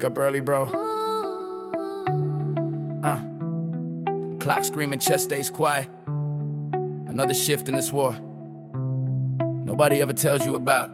wake up early, bro. Clock screaming, chest stays quiet. Another shift in this war nobody ever tells you about.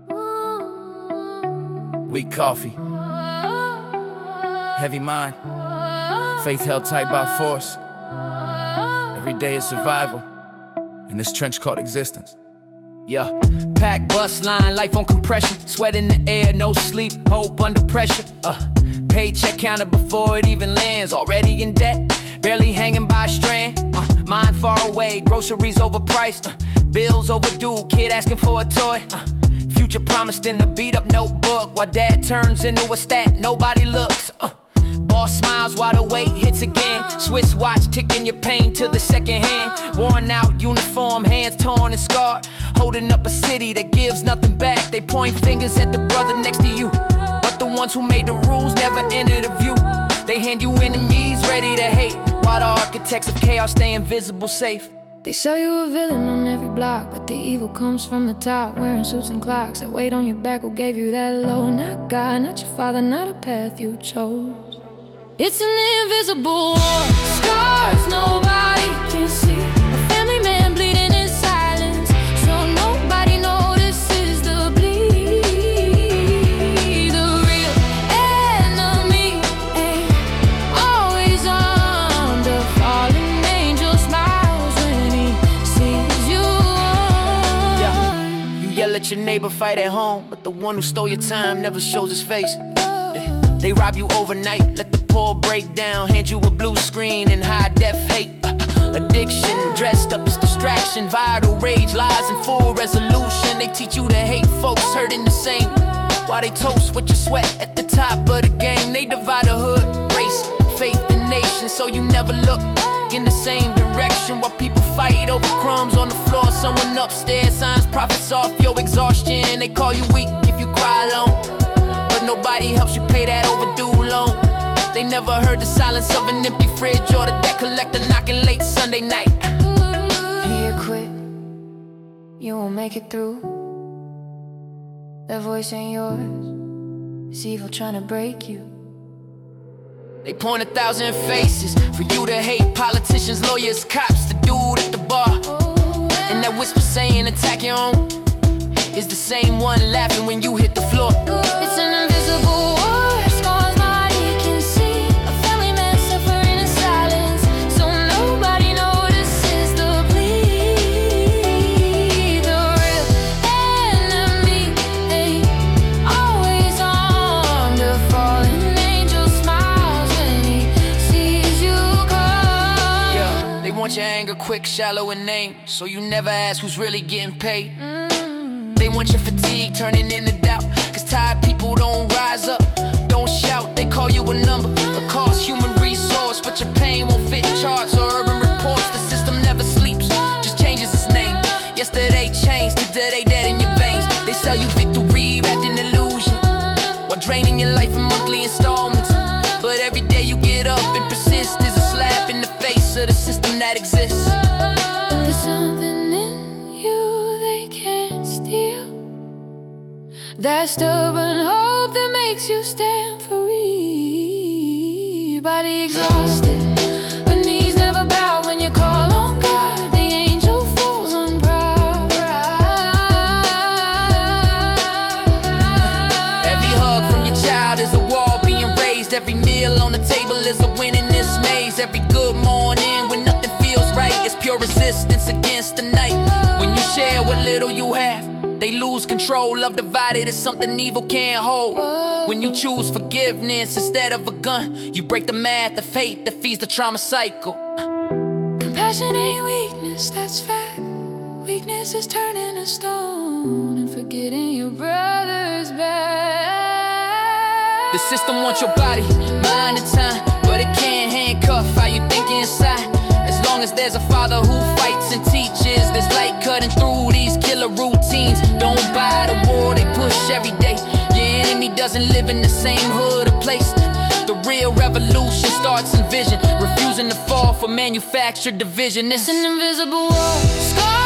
Weak coffee, heavy mind, faith held tight by force. Every day is survival in this trench called existence. Yeah, pack bus line, life on compression, sweat in the air, no sleep, hope under pressure. Paycheck counted before it even lands, already in debt, barely hanging by a strand. Mind far away, groceries overpriced, bills overdue, kid asking for a toy. Future promised in the beat up notebook, while dad turns into a stat, nobody looks. Boss smiles while the weight hits again. Swiss watch ticking your pain to the second hand. Worn out uniform, hands torn and scarred, holding up a city that gives nothing back. They point fingers at the brother next to you, but the ones who made the rules never enter the view. They hand you enemies ready to hate, while the architects of chaos stay invisible safe. They sell you a villain on every block, but the evil comes from the top, wearing suits and clocks that weight on your back. Who gave you that low? Not God, not your father, not a path you chose. It's an invisible war, scars nobody can see. A family man bleeding in silence, so nobody notices the bleed. The real enemy ain't always under. Fallen angel smiles when he sees you. Yeah. You yell at your neighbor, fight at home, but the one who stole your time never shows his face. They rob you overnight, let the poor break down, hand you a blue screen and high-def hate. Addiction, dressed up as distraction, vital rage, lies and full resolution. They teach you to hate folks hurting the same, while they toast with your sweat at the top of the game. They divide a hood, race, faith, and nation, so you never look in the same direction. While people fight over crumbs on the floor, someone upstairs signs profits off your exhaustion. They call you weak if you cry alone, but nobody helps you pay that overdue loan. They never heard the silence of an empty fridge or the debt collector knocking late Sunday night. Here, quit, you won't make it through. That voice ain't yours, it's evil trying to break you. They point 1,000 faces for you to hate, politicians, lawyers, cops, the dude at the bar. And that whisper saying attack your own is the same one laughing when you hit the floor. It's an invisible war, scars nobody can see. A family man suffering in silence, so nobody notices the bleed. The real enemy ain't always on. The fallen angel smiles when he sees you come. Yeah, they want your anger quick, shallow, and named, so you never ask who's really getting paid. They want your fatigue turning into doubt, cause tired people don't rise up, don't shout. They call you a number, a cost, human resource, but your pain won't fit charts or urban reports. The system never sleeps, just changes its name. Yesterday changed, today dead in your veins. They sell you victory wrapped in illusion, while draining your life in monthly installments. But every day you get up and persist is a slap in the face of the system that exists. There's something in you they can't steal, that stubborn hope that makes you stand free. Body exhausted, but knees never bow when you call on God. The angel falls on proud. Every hug from your child is a wall being raised. Every meal on the table is a win in this maze. Every good morning when nothing feels right is pure resistance against the night. When you share what little you have, they lose control. Love divided is something evil can't hold. When you choose forgiveness instead of a gun, you break the math of hate that feeds the trauma cycle. Compassion ain't weakness, that's fact. Weakness is turning to stone and forgetting your brother's back. The system wants your body, mind and time, but it can't handcuff how you think inside. As long as there's a father who fights and teaches, there's light cutting through these killer routines. Don't buy the war they push every day. Your enemy doesn't live in the same hood or place. The real revolution starts in vision, refusing to fall for manufactured division. It's an invisible war, scar